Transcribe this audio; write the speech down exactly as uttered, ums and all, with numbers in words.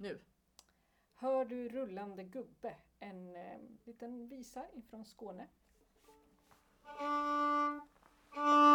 Nu. Hör du rullande gubbe, en eh, liten visa ifrån Skåne.